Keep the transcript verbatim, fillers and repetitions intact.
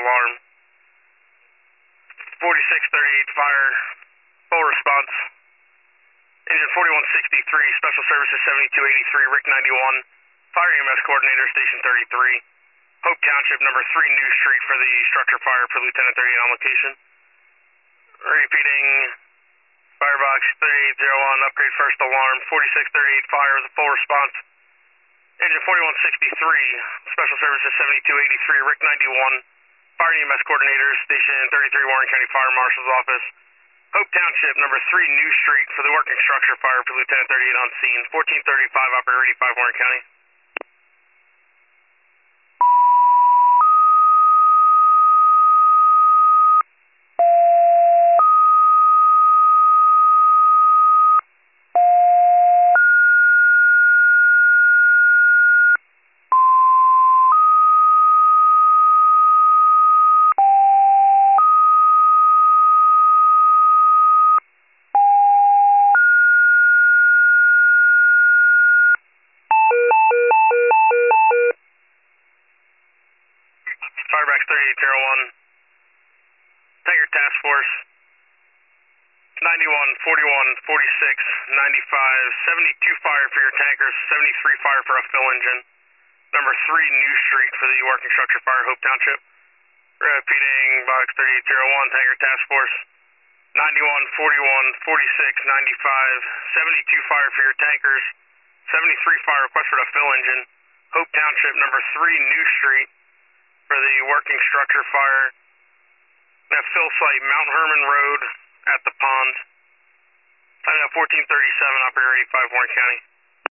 alarm. forty-six thirty-eight fire, full response. Engine forty-one sixty-three, Special Services seventy-two eighty-three, Rick ninety-one, Fire E M S Coordinator, Station thirty-three, Hope Township, number three New Street for the structure fire for Lieutenant thirty-eight on location. Repeating, Firebox thirty-eight oh one, upgrade first alarm, forty-six thirty-eight fire with a full response. Engine forty-one sixty-three, Special Services seventy-two eighty-three, Rick ninety-one, Fire E M S Coordinator, Station thirty-three, Warren County Fire Marshal's Office. Hope Township, number three New Street for the working structure fire for Lieutenant thirty-eight on scene, fourteen thirty-five, Operator eighty-five, Warren County. Firebox thirty-eight oh one, Tanker Task Force, ninety-one, forty-one, forty-six, ninety-five, seventy-two fire for your tankers, seventy-three fire for a fill engine. Number three New Street for the working structure fire, Hope Township. Repeating, Box thirty-eight oh one, Tanker Task Force, ninety-one, forty-one, forty-six, ninety-five, seventy-two fire for your tankers, seventy-three fire request for the fill engine. Hope Township, number three New Street for the working structure fire. That fill site, Mount Herman Road at the pond. Time now fourteen thirty-seven, Operator eighty-five, Warren County.